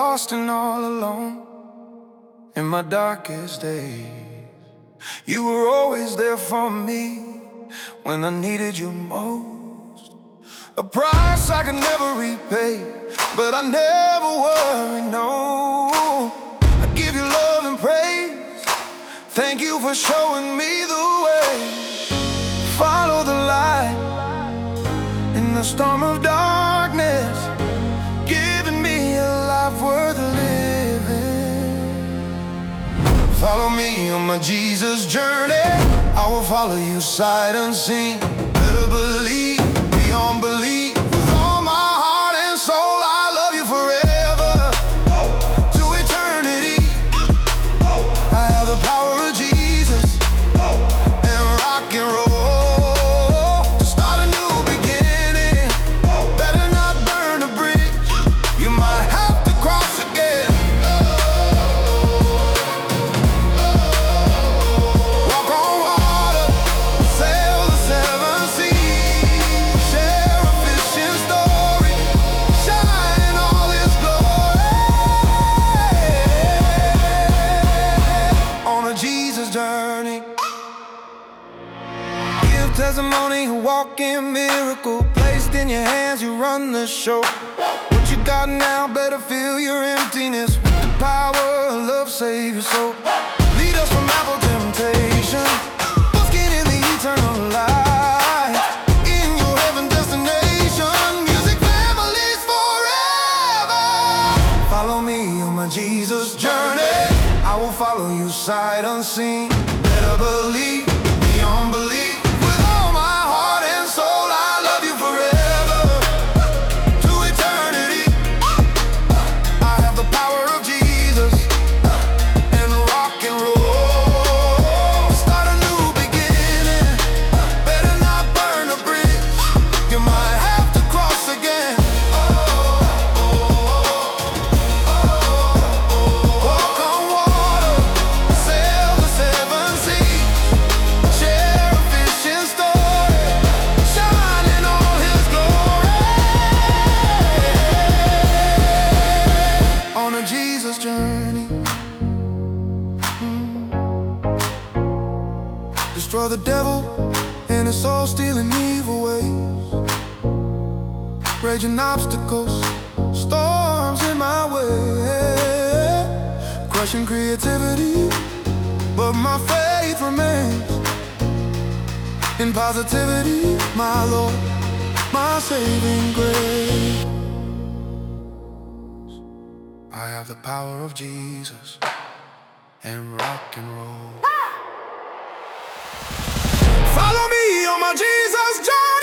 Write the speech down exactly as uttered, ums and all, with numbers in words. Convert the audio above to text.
lost and all alone in my darkest days. You were always there for me when I needed you most. A price I could never repay, but I never worry, no. I give you love and praise. Thank you for showing me the way. Follow the light in the storm of darkness, giving me a life worth living. Follow me on my Jesus journey. I will follow you sight unseen. Better believe beyond belief. With all my heart and soul, I love you forever, to eternity. I have the power of Jesus and rock and roll to start a new beginning. Better not burn a bridge, you might have to cross again. Walk on water, sail the seven seas, share a fishing story, shine in all His glory. On a Jesus journey, give testimony, walk in miracle. Placed in your hands, you run the show. What you got now, better fill your emptiness with the power of love, save your soul. Lead us from apple temptation, basking in the eternal light. In your heaven destination, music families forever. Follow me on my Jesus journey. I will follow you sight unseen. Better believe beyond belief. With all my heart and soul, I love you forever, to eternity. I have the power of Jesus and rock and roll. Start a new beginning. Better not burn a bridge, you might have to cross again. Walk on water, sail the seven seas, share a fishing story, shine in all His glory. On a Jesus journey, destroy the devil and his soul-stealing evil ways. Raging obstacles, storms in my way, crushing creativity, but my faith remains in positivity. My Lord, my saving grace. I have the power of Jesus and rock and roll. Follow me on my Jesus journey.